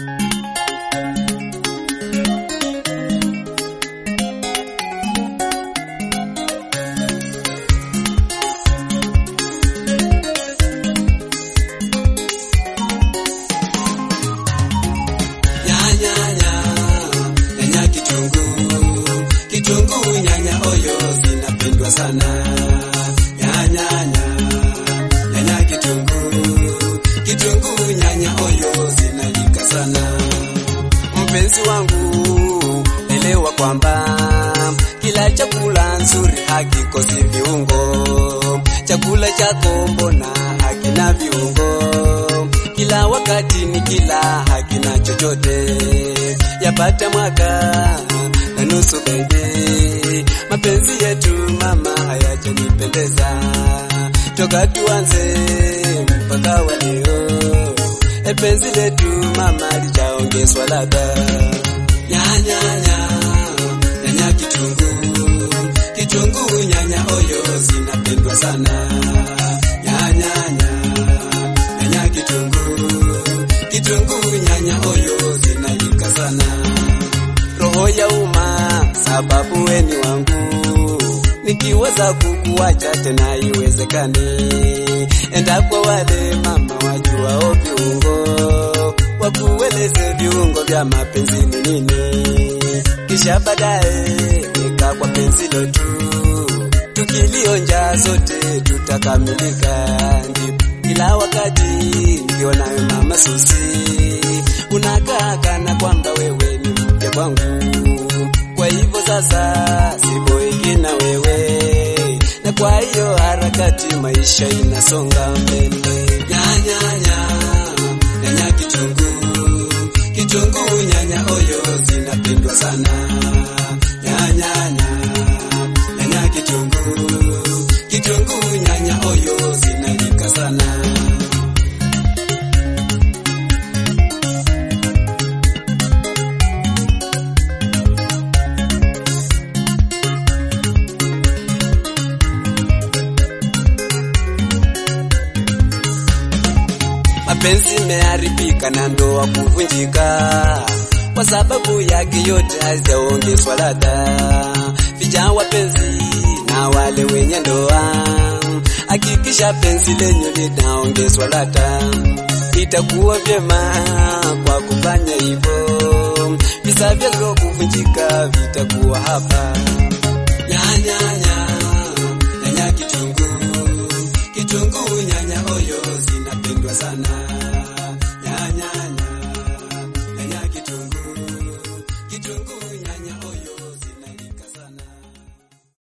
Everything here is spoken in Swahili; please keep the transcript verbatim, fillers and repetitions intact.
Kitunguu nyanya oyo zinapendwa sana. Nyanya nyanya nyanya kitunguu. Kitunguu nyanya oyo zinalika sana. Mpenzi wangu elewa kwamba kila chakula nzuri hakikosi viungo. Chakula chako mbona hakina viungo? Kila wakati ni kila hakina chochote. Yapata mwaka na nusu baby, mapenzi yetu mama hayajanipendeza. Toka tuanze mpaka wa leo, e penzi letu mama lijaongezwa ladha. Nyanya nyanya nyanya kitunguu. Kitunguu nyanya oyo zinapendwa sana. Nyanya nyanya nyanya kitunguu. Kitunguu nyanya oyo zinalika sana. Roho ya uma sababu weni wangu, nikiweza kukuacha tena iwezekani. Enda kwa wale mama wajua viungo, wakueleze viungo vya mapenzi ni nini. Kisha baadaye nika kwa penzi letu, tukilionja zote tutakamilika. Ndipo kila wakati ndio nawe mama Susi, unakaa kana kwamba wewe ni mke wangu. Kwa hivyo sasa siboiki na wewe, na kwa hiyo harakati maisha inasonga mbele. Nyanya nyanya nyanya kitunguu. Kitunguu nyanya oyo zinapendwa sana. Nyanya nyanya nyanya kitunguu. Kitunguu nyanya oyo zinalika sana. Mapenzi meharibika na ndoa kuvunjika, kwa sababu yake yote hazijaongezwa ladha. Vijana wapenzi na wale wenye ndoa, hakikisha penzi lenyu linaongezwa ladha. Itakuwa vyema kwa kufanya hivyo, visa vya ndoa kuvunjika vitakuwa hapa. Nyanya nyanya nyanya kitunguu. Kitunguu nyanya oyo zinapendwa sana. Nyanya nyanya nyanya kitunguu. Kitunguu